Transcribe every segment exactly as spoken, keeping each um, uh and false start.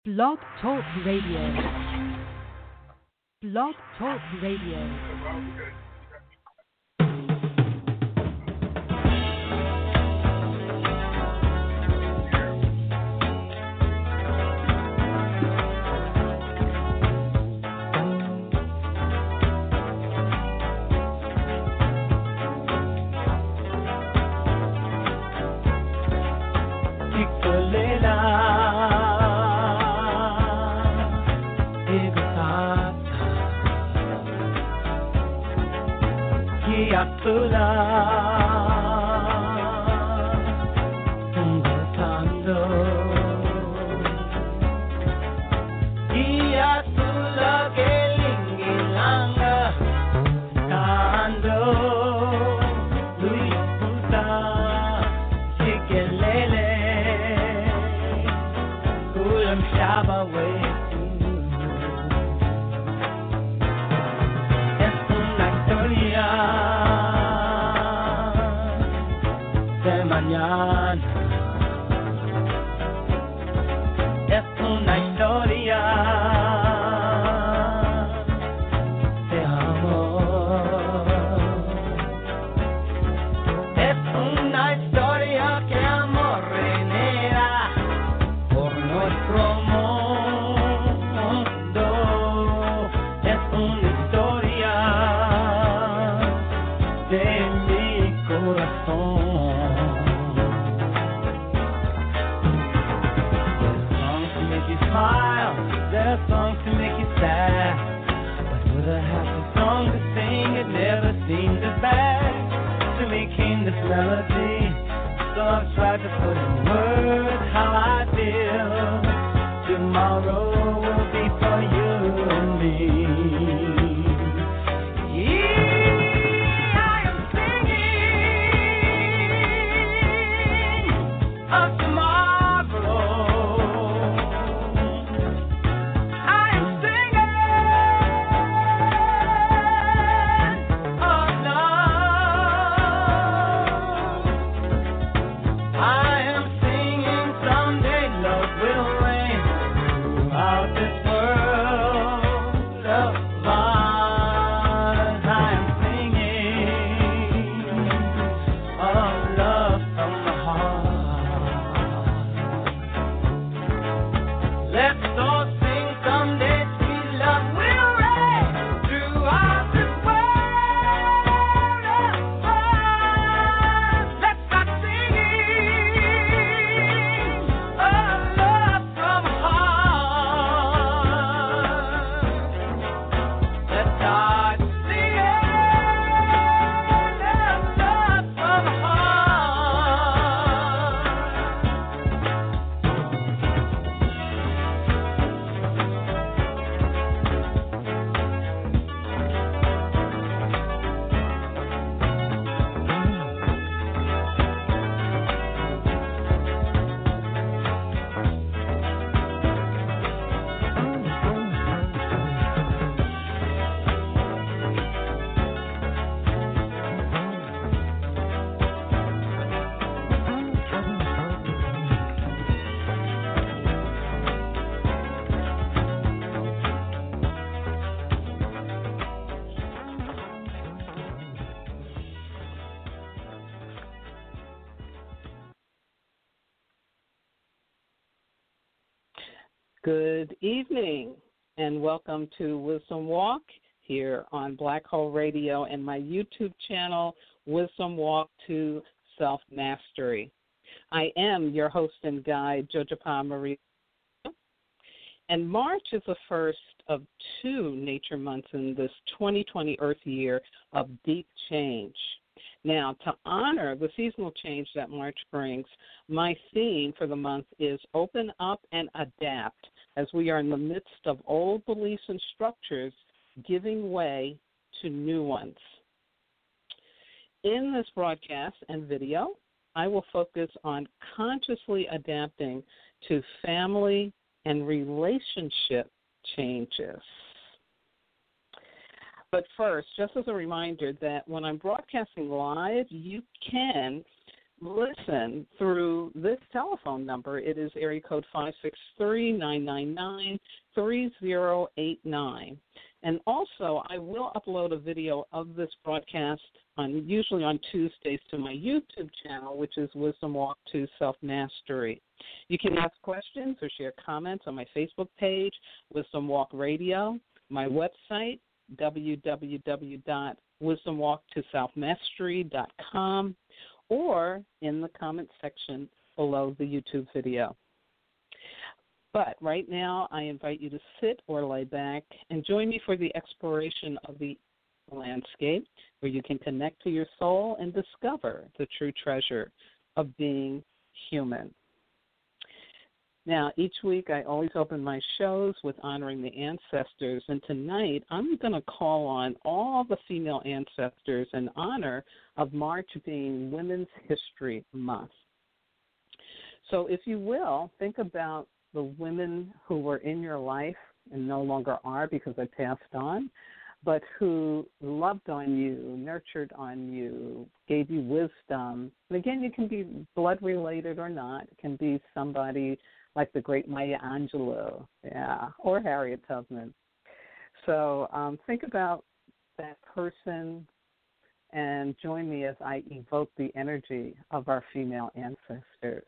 Blog Talk Radio. Blog Talk Radio. Good evening, and welcome to Wisdom Walk here on Black Hole Radio and my YouTube channel, Wisdom Walk to Self-Mastery. I am your host and guide, Jojapa Marie, and March is the first of two nature months in this twenty twenty Earth year of deep change. Now, to honor the seasonal change that March brings, my theme for the month is Open Up and Adapt, as we are in the midst of old beliefs and structures giving way to new ones. In this broadcast and video, I will focus on consciously adapting to family and relationship changes. But first, just as a reminder that when I'm broadcasting live, you can listen through this telephone number. It is area code five six three, nine nine nine, three zero eight nine. And also, I will upload a video of this broadcast on usually on Tuesdays to my YouTube channel, which is Wisdom Walk to Self-Mastery. You can ask questions or share comments on my Facebook page, Wisdom Walk Radio, my website, w w w dot wisdom walk to self mastery dot com, or in the comment section below the YouTube video. But right now, I invite you to sit or lay back and join me for the exploration of the landscape, where you can connect to your soul and discover the true treasure of being human. Now, each week I always open my shows with honoring the ancestors, and tonight I'm going to call on all the female ancestors in honor of March being Women's History Month. So if you will, think about the women who were in your life and no longer are because they passed on, but who loved on you, nurtured on you, gave you wisdom. And again, you can be blood-related or not. It can be somebody like the great Maya Angelou, yeah, or Harriet Tubman. So um, think about that person and join me as I evoke the energy of our female ancestors.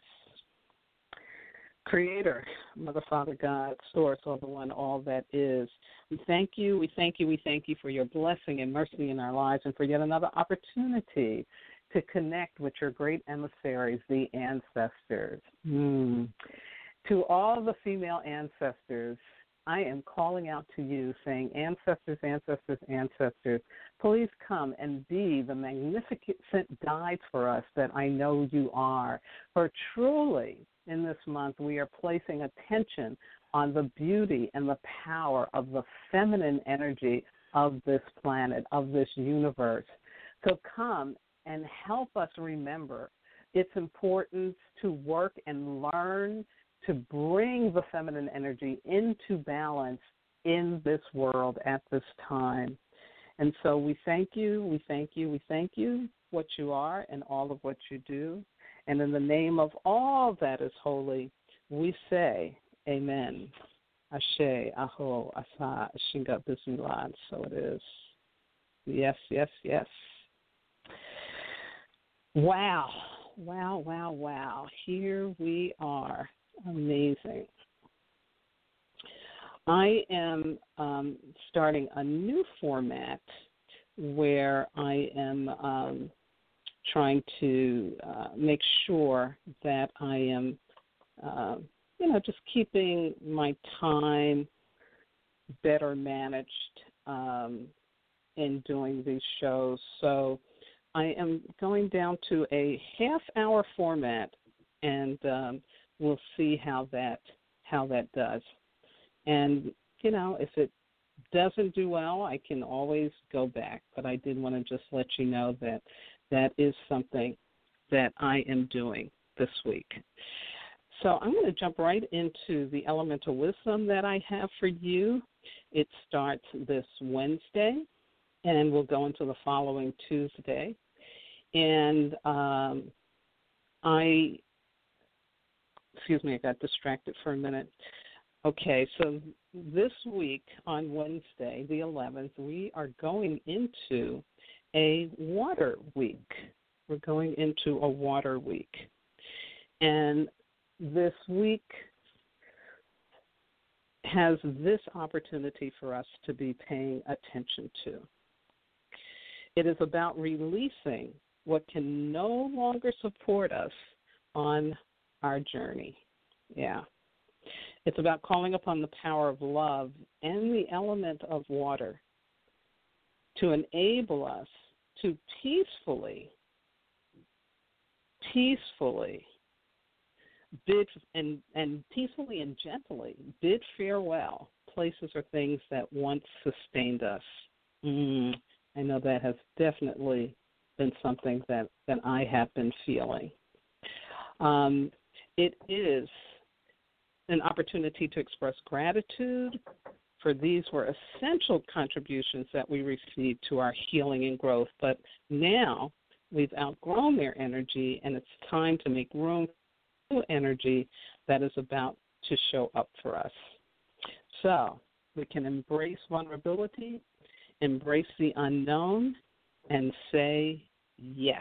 Creator, Mother, Father, God, Source, all the one, all that is. We thank you, we thank you, we thank you for your blessing and mercy in our lives and for yet another opportunity to connect with your great emissaries, the ancestors. Mm. To all the female ancestors, I am calling out to you saying, ancestors, ancestors, ancestors, please come and be the magnificent guides for us that I know you are. For truly, in this month, we are placing attention on the beauty and the power of the feminine energy of this planet, of this universe. So come and help us remember its importance to work and learn to bring the feminine energy into balance in this world at this time. And so we thank you, we thank you, we thank you, what you are and all of what you do. And in the name of all that is holy, we say, Amen. Ashe, Aho, Asa, Shinga, Bismillah. So it is. Yes, yes, yes. Wow, wow, wow, wow. Here we are. Amazing. I am um, starting a new format where I am um, trying to uh, make sure that I am, uh, you know, just keeping my time better managed um, in doing these shows. So I am going down to a half-hour format, and um, we'll see how that how that does. And, you know, if it doesn't do well, I can always go back. But I did want to just let you know that that is something that I am doing this week. So I'm going to jump right into the elemental wisdom that I have for you. It starts this Wednesday, and will go into the following Tuesday. And um, I... Excuse me, I got distracted for a minute. Okay, so this week on Wednesday, the eleventh, we are going into a water week. We're going into a water week. And this week has this opportunity for us to be paying attention to. It is about releasing what can no longer support us on our journey. Yeah. It's about calling upon the power of love and the element of water to enable us to peacefully, peacefully bid and, and peacefully and gently bid farewell places or things that once sustained us. Mm, I know that has definitely been something that, that I have been feeling. Um, it is an opportunity to express gratitude, for these were essential contributions that we received to our healing and growth. But now we've outgrown their energy, and it's time to make room for new energy that is about to show up for us. So we can embrace vulnerability, embrace the unknown, and say yes.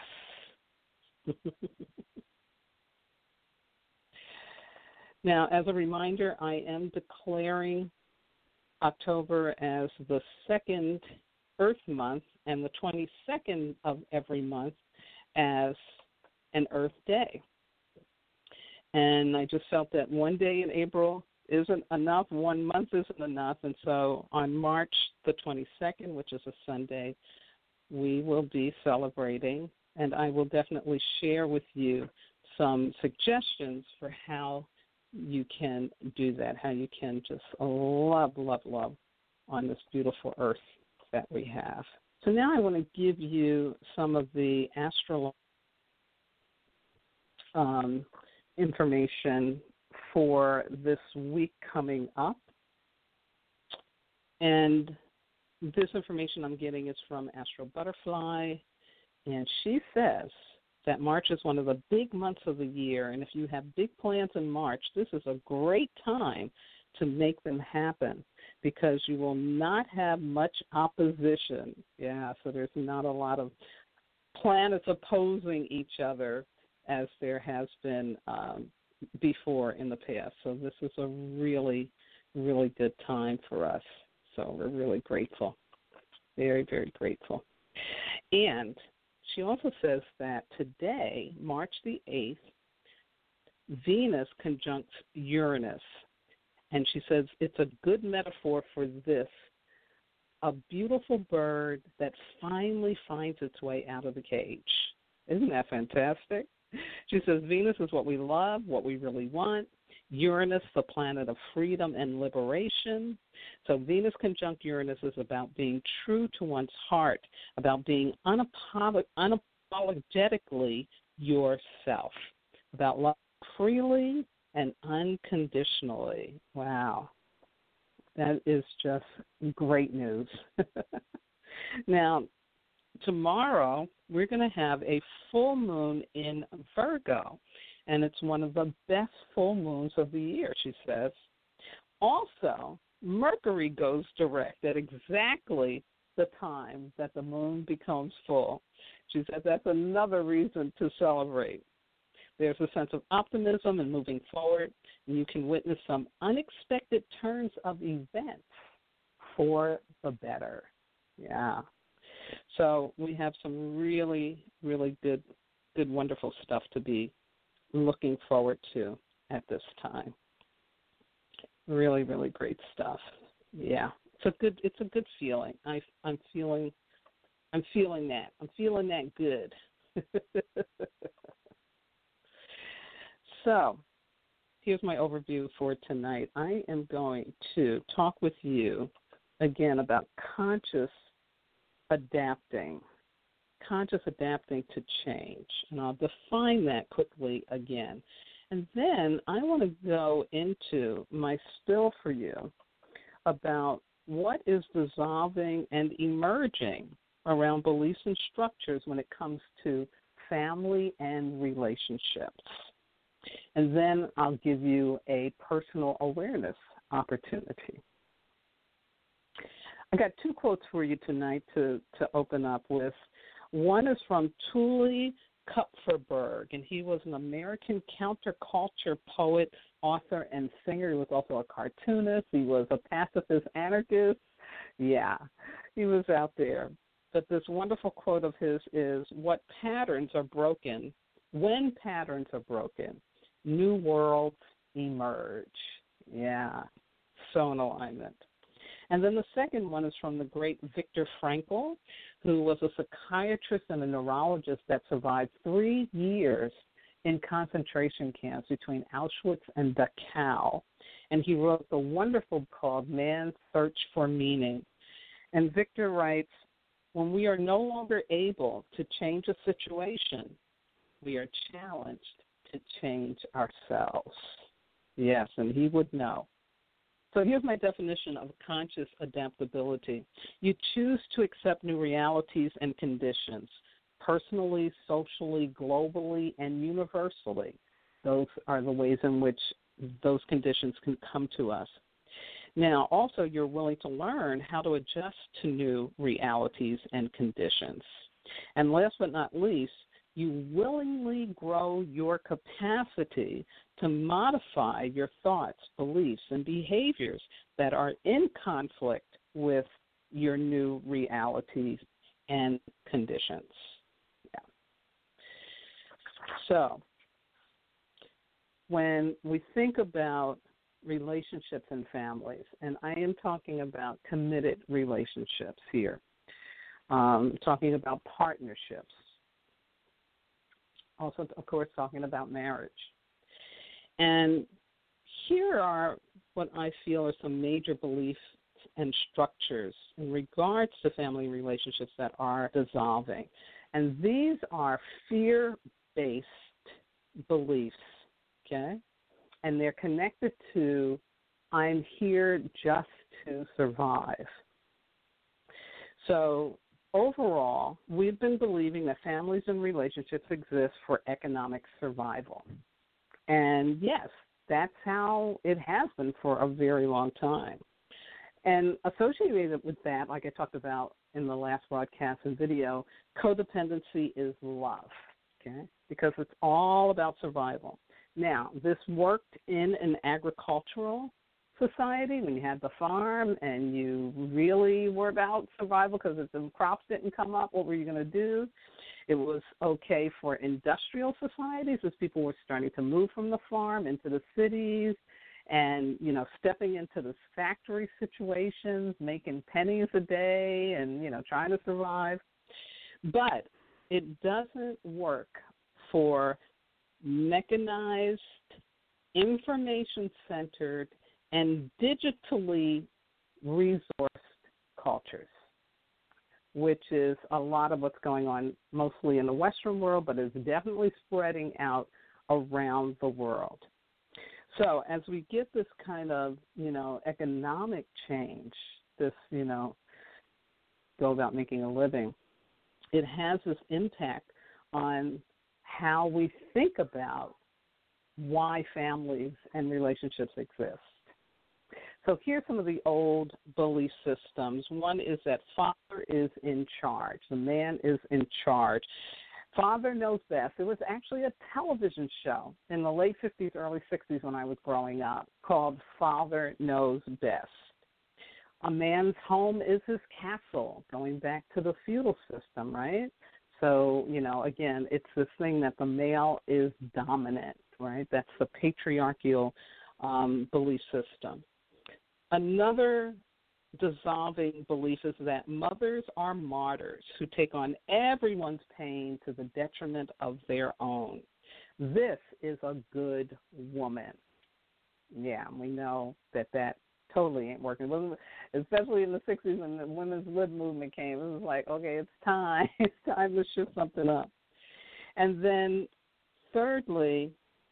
Now, as a reminder, I am declaring October as the second Earth month and the twenty-second of every month as an Earth Day. And I just felt that one day in April isn't enough, one month isn't enough, and so on March the twenty-second, which is a Sunday, we will be celebrating, and I will definitely share with you some suggestions for how you can do that, how you can just love, love, love on this beautiful earth that we have. So now I want to give you some of the astro um, information for this week coming up. And this information I'm getting is from Astro Butterfly, and she says that March is one of the big months of the year, and if you have big plans in March, this is a great time to make them happen because you will not have much opposition. Yeah, so there's not a lot of planets opposing each other as there has been um, before in the past. So this is a really, really good time for us. So we're really grateful, very, very grateful. And she also says that today, March the eighth, Venus conjuncts Uranus. And she says it's a good metaphor for this, a beautiful bird that finally finds its way out of the cage. Isn't that fantastic? She says Venus is what we love, what we really want. Uranus, the planet of freedom and liberation. So Venus conjunct Uranus is about being true to one's heart, about being unapolog- unapologetically yourself, about loving freely and unconditionally. Wow. That is just great news. Now, tomorrow we're going to have a full moon in Virgo, and it's one of the best full moons of the year, she says. Also, Mercury goes direct at exactly the time that the moon becomes full. She says that's another reason to celebrate. There's a sense of optimism and moving forward, and you can witness some unexpected turns of events for the better. Yeah. So we have some really, really good, good, wonderful stuff to be looking forward to at this time. Really, really great stuff. Yeah, it's a good, it's a good feeling. I, I'm feeling, I'm feeling that. I'm feeling that good. So, here's my overview for tonight. I am going to talk with you again about conscious adapting, conscious adapting to change. And I'll define that quickly again. And then I want to go into my spill for you about what is dissolving and emerging around beliefs and structures when it comes to family and relationships. And then I'll give you a personal awareness opportunity. I got two quotes for you tonight to, to open up with. One is from Tully Kupferberg, and he was an American counterculture poet, author, and singer. He was also a cartoonist. He was a pacifist anarchist. Yeah, he was out there. But this wonderful quote of his is, "What patterns are broken, when patterns are broken, new worlds emerge." Yeah, so in alignment. And then the second one is from the great Viktor Frankl, who was a psychiatrist and a neurologist that survived three years in concentration camps between Auschwitz and Dachau. And he wrote the wonderful book called Man's Search for Meaning. And Viktor writes, when we are no longer able to change a situation, we are challenged to change ourselves. Yes, and he would know. So here's my definition of conscious adaptability. You choose to accept new realities and conditions, personally, socially, globally, and universally. Those are the ways in which those conditions can come to us. Now, also, you're willing to learn how to adjust to new realities and conditions. And last but not least, you willingly grow your capacity to modify your thoughts, beliefs, and behaviors that are in conflict with your new realities and conditions. Yeah. So, when we think about relationships and families, and I am talking about committed relationships here, um, talking about partnerships, also, of course, talking about marriage. And here are what I feel are some major beliefs and structures in regards to family relationships that are dissolving. And these are fear-based beliefs, okay? And they're connected to, I'm here just to survive. So overall, we've been believing that families and relationships exist for economic survival. And yes, that's how it has been for a very long time. And associated with that, like I talked about in the last broadcast and video, codependency is love, okay? Because it's all about survival. Now, this worked in an agricultural society when you had the farm and you really were about survival because if the crops didn't come up, what were you going to do? It was okay for industrial societies as people were starting to move from the farm into the cities and, you know, stepping into the factory situations, making pennies a day and, you know, trying to survive. But it doesn't work for mechanized, information-centered, and digitally resourced cultures, which is a lot of what's going on mostly in the Western world, but is definitely spreading out around the world. So as we get this kind of, you know, economic change, this, you know, go about making a living, it has this impact on how we think about why families and relationships exist. So here's some of the old belief systems. One is that father is in charge. The man is in charge. Father knows best. It was actually a television show in the late fifties, early sixties when I was growing up called Father Knows Best. A man's home is his castle, going back to the feudal system, right? So, you know, again, it's this thing that the male is dominant, right? That's the patriarchal um, belief system. Another dissolving belief is that mothers are martyrs who take on everyone's pain to the detriment of their own. This is a good woman. Yeah, we know that that totally ain't working. Especially in the sixties when the women's lib movement came, it was like, okay, it's time. It's time to shift something up. And then thirdly,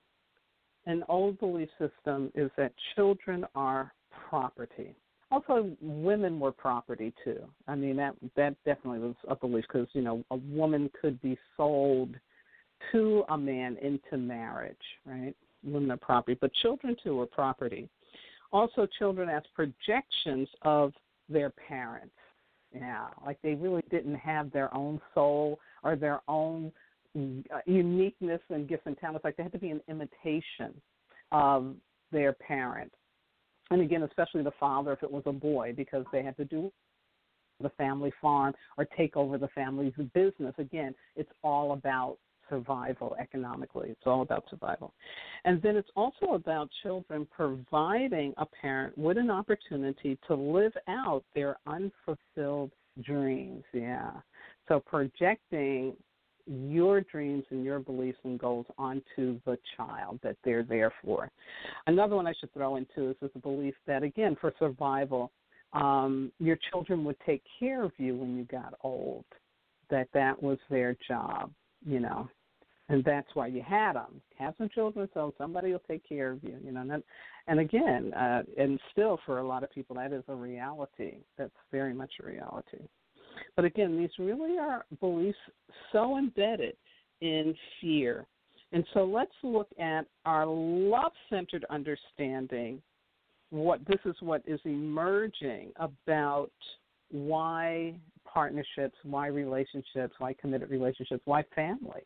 an old belief system is that children are property. Also, women were property too. I mean, that that definitely was a belief because, you know, a woman could be sold to a man into marriage, right? Women are property, but children too are property. Also, children as projections of their parents. Yeah, like they really didn't have their own soul or their own uniqueness and gifts and talents. Like they had to be an imitation of their parent. And again, especially the father if it was a boy, because they had to do the family farm or take over the family's business. Again, it's all about survival economically. It's all about survival. And then it's also about children providing a parent with an opportunity to live out their unfulfilled dreams. Yeah. So projecting your dreams and your beliefs and goals onto the child that they're there for. Another one I should throw in too is this belief that, again, for survival, um, your children would take care of you when you got old, that that was their job, you know, and that's why you had them. Have some children so somebody will take care of you, you know. And, that, and again, uh, and still for a lot of people, that is a reality. That's very much a reality. But again, these really are beliefs so embedded in fear. And so let's look at our love-centered understanding. What this is what is emerging about why partnerships, why relationships, why committed relationships, why family.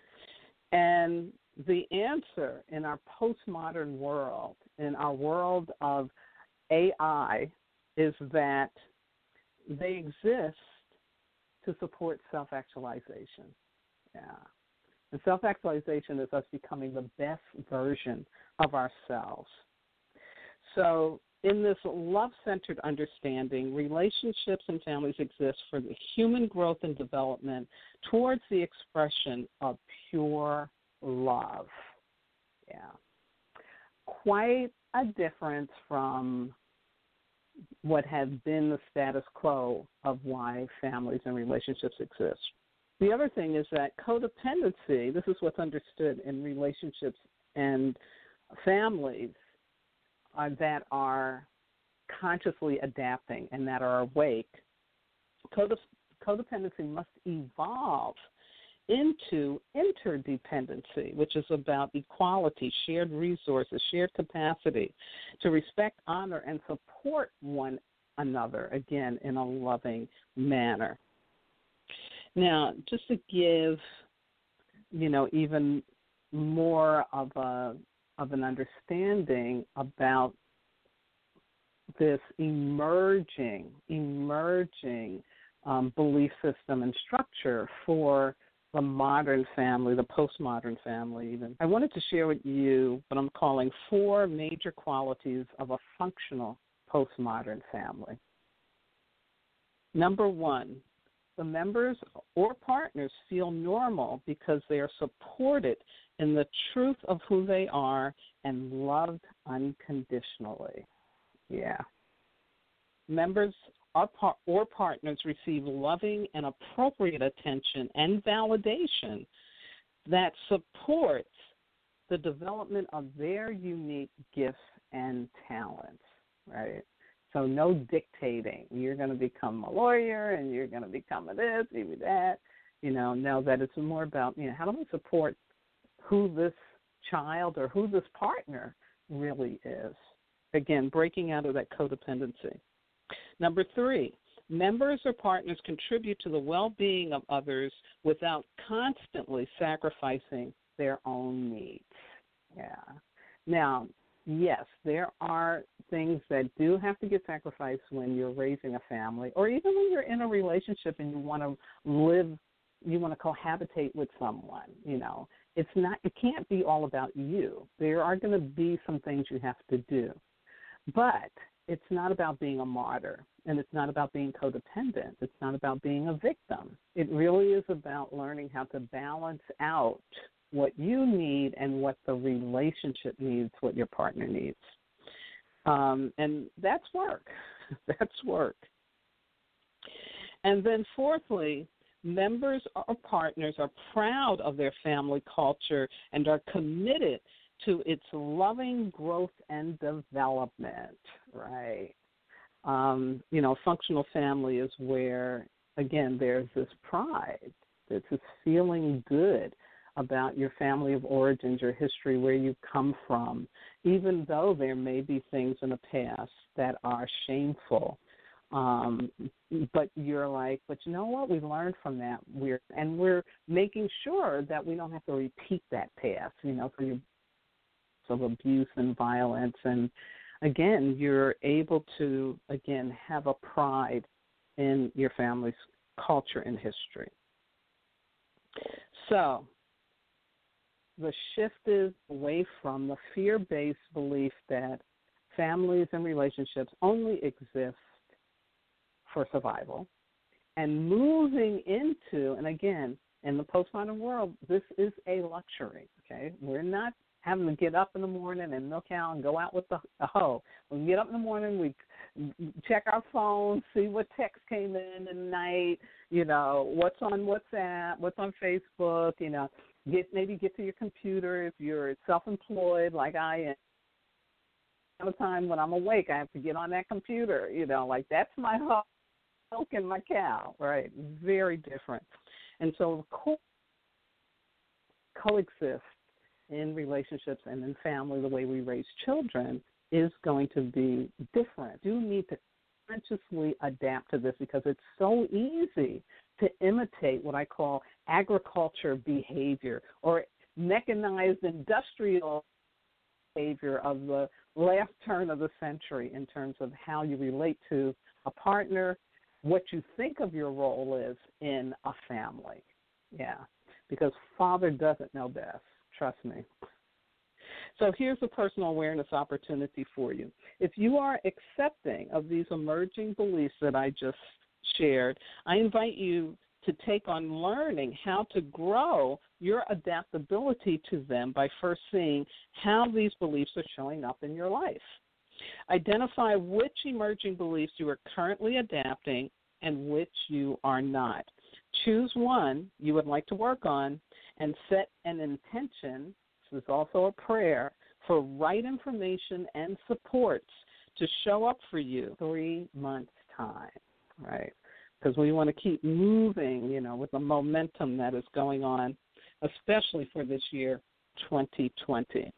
And the answer in our postmodern world, in our world of A I, is that they exist to support self-actualization. Yeah. And self-actualization is us becoming the best version of ourselves. So in this love-centered understanding, relationships and families exist for the human growth and development towards the expression of pure love. Yeah. Quite a difference from what has been the status quo of why families and relationships exist. The other thing is that codependency, this is what's understood in relationships and families uh, that are consciously adapting and that are awake. Code- codependency must evolve into interdependency, which is about equality, shared resources, shared capacity to respect, honor, and support one another, again, in a loving manner. Now, just to give, you know, even more of a of an understanding about this emerging, emerging um, belief system and structure for the modern family, the postmodern family even. I wanted to share with you what I'm calling four major qualities of a functional postmodern family. Number one, the members or partners feel normal because they are supported in the truth of who they are and loved unconditionally. Yeah. Members or partners receive loving and appropriate attention and validation that supports the development of their unique gifts and talents, right? So no dictating. You're going to become a lawyer and you're going to become a this, maybe that. You know, no, that it's more about, you know, how do we support who this child or who this partner really is? Again, breaking out of that codependency. Number three, members or partners contribute to the well-being of others without constantly sacrificing their own needs. Yeah. Now, yes, there are things that do have to get sacrificed when you're raising a family, or even when you're in a relationship and you want to live, you want to cohabitate with someone. You know, it's not, it can't be all about you. There are going to be some things you have to do, but it's not about being a martyr, and it's not about being codependent. It's not about being a victim. It really is about learning how to balance out what you need and what the relationship needs, what your partner needs. Um, and that's work. That's work. And then fourthly, members or partners are proud of their family culture and are committed to its loving growth and development, right? Um, you know, functional family is where, again, there's this pride. There's this feeling good about your family of origins, your history, where you come from, even though there may be things in the past that are shameful. Um, but you're like, but you know what? We learned from that. We're and we're making sure that we don't have to repeat that past, you know, for your of abuse and violence. And again, you're able to, again, have a pride in your family's culture and history. So the shift is away from the fear-based belief that families and relationships only exist for survival, and moving into, and again, in the postmodern world, this is a luxury, okay? We're not having to get up in the morning and milk out and go out with the, the hoe. When we get up in the morning, we check our phone, see what text came in at night, you know, what's on WhatsApp, what's on Facebook, you know, get maybe get to your computer if you're self-employed like I am. All the time when I'm awake, I have to get on that computer, you know, like that's my hub. milking my cow, right? Very different. And so, of course, coexist in relationships and in family, the way we raise children is going to be different. You need to consciously adapt to this because it's so easy to imitate what I call agriculture behavior or mechanized industrial behavior of the last turn of the century in terms of how you relate to a partner, what you think of your role is in a family. Yeah, because Father doesn't know best, trust me. So here's a personal awareness opportunity for you. If you are accepting of these emerging beliefs that I just shared, I invite you to take on learning how to grow your adaptability to them by first seeing how these beliefs are showing up in your life. Identify which emerging beliefs you are currently adapting and which you are not. Choose one you would like to work on and set an intention. This is also a prayer for right information and supports to show up for you three months' time, right? Because we want to keep moving, you know, with the momentum that is going on, especially for this year, twenty twenty.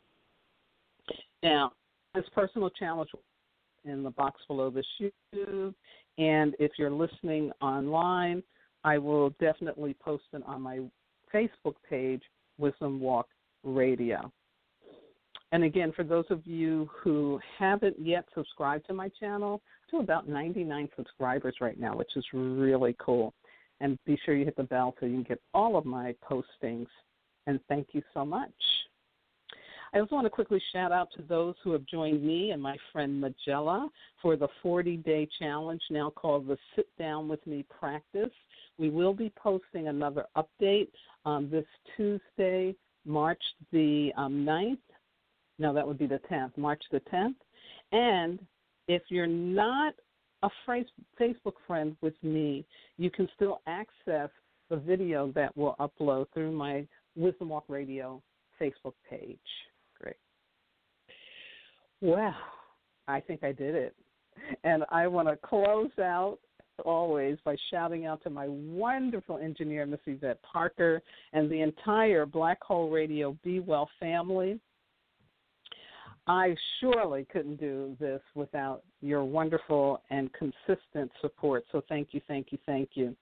Now, this personal challenge in the box below this YouTube, and if you're listening online, I will definitely post it on my Facebook page, Wisdom Walk Radio. And again, for those of you who haven't yet subscribed to my channel, to about ninety-nine subscribers right now, which is really cool. And be sure you hit the bell so you can get all of my postings. And thank you so much. I also want to quickly shout out to those who have joined me and my friend Magella for the forty-day challenge now called the Sit Down With Me Practice. We will be posting another update um, this Tuesday, March the um, ninth. No, that would be the tenth, March the tenth. And if you're not a Facebook friend with me, you can still access the video that we'll upload through my Wisdom Walk Radio Facebook page. Great. Well, I think I did it. And I want to close out, always, by shouting out to my wonderful engineer, Miss Yvette Parker, and the entire Black Hole Radio Be Well family. I surely couldn't do this without your wonderful and consistent support. So thank you, thank you, thank you.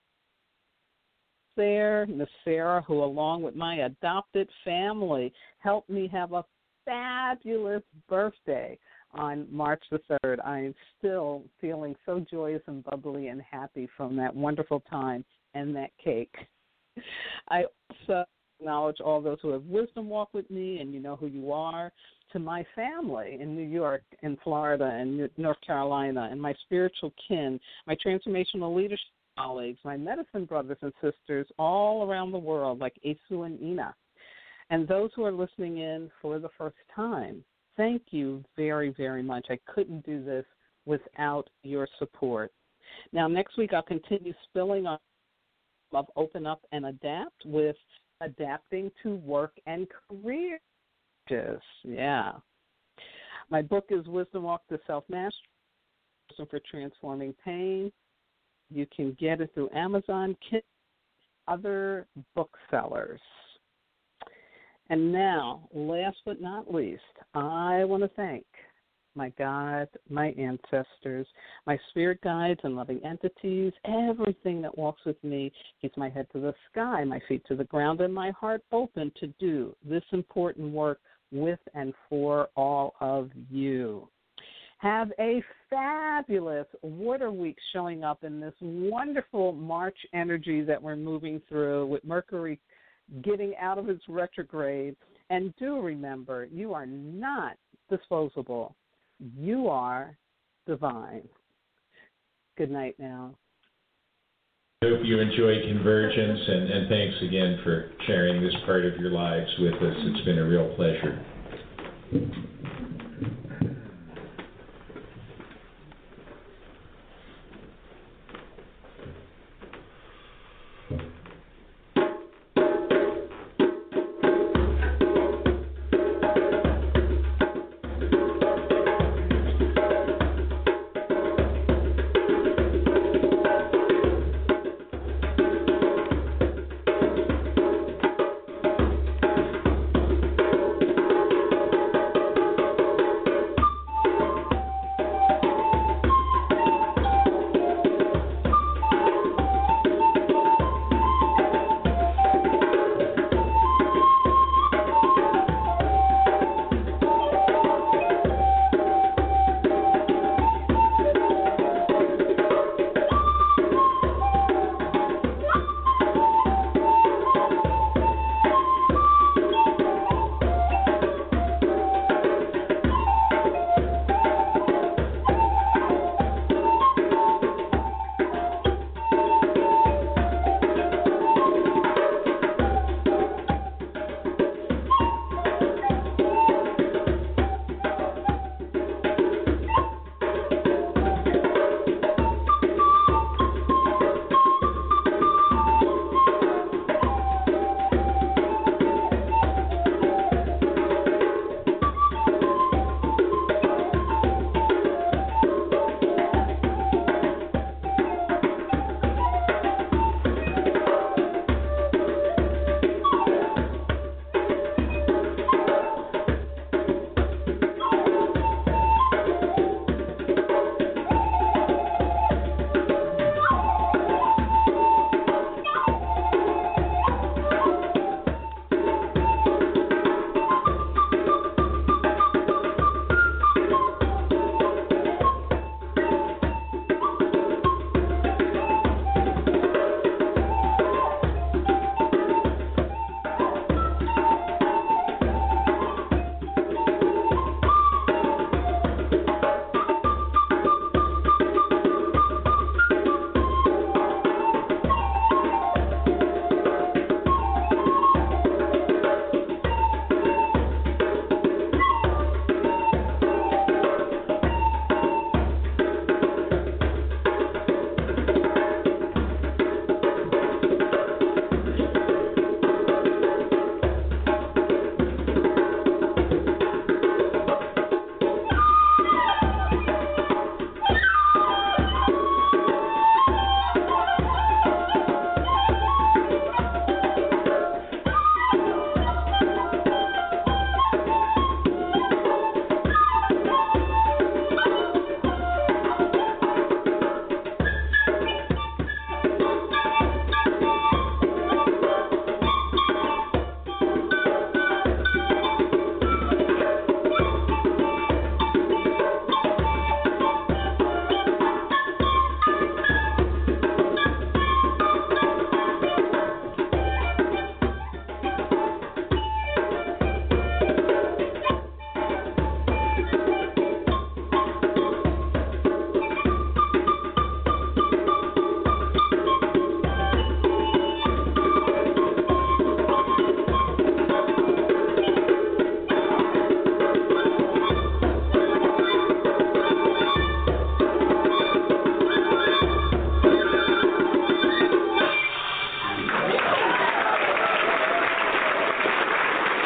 There, Miss Sarah, who along with my adopted family helped me have a fabulous birthday on March the third. I am still feeling so joyous and bubbly and happy from that wonderful time and that cake. I also acknowledge all those who have wisdom walk with me, and you know who you are, to my family in New York and Florida and North Carolina, and my spiritual kin, my transformational leadership colleagues, my medicine brothers and sisters all around the world like Esu and Ina, and those who are listening in for the first time. Thank you very, very much. I couldn't do this without your support. Now, next week I'll continue spilling on of Open Up and Adapt with adapting to work and career. Yeah. My book is Wisdom Walk to Self-Mastery, for Transforming Pain. You can get it through Amazon, other booksellers. And now, last but not least, I want to thank my God, my ancestors, my spirit guides and loving entities, everything that walks with me, keeps my head to the sky, my feet to the ground, and my heart open to do this important work with and for all of you. Have a fabulous water week showing up in this wonderful March energy that we're moving through with Mercury getting out of its retrograde. And do remember, you are not disposable. You are divine. Good night now. I hope you enjoy Convergence, and, and thanks again for sharing this part of your lives with us. It's been a real pleasure.